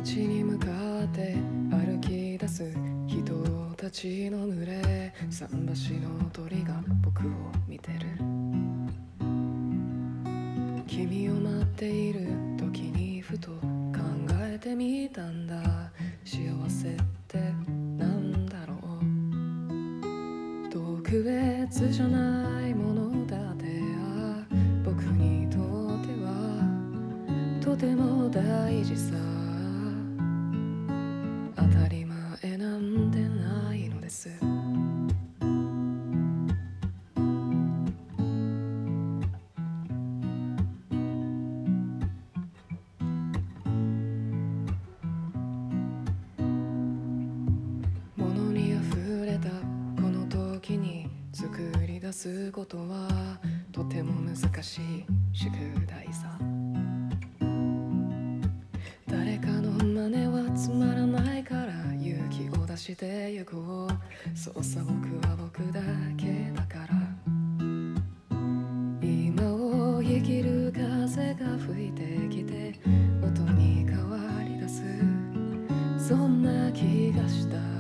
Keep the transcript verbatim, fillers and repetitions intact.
街に向かって歩き出す人たちの群れ、桟橋の鳥が僕を見てる。君を待っている時にふと考えてみたんだ。幸せってなんだろう。特別じゃないものだってあ僕にとってはとても大事さ。当たり前なんてないのです。物にあふれたこの時に作り出すことはとても難しい宿題さ。誰かの真似はつまらないから勇気を出してゆこう。そうさ僕は僕だけだから。今を生きる風が吹いてきて音に変わり出す、そんな気がした。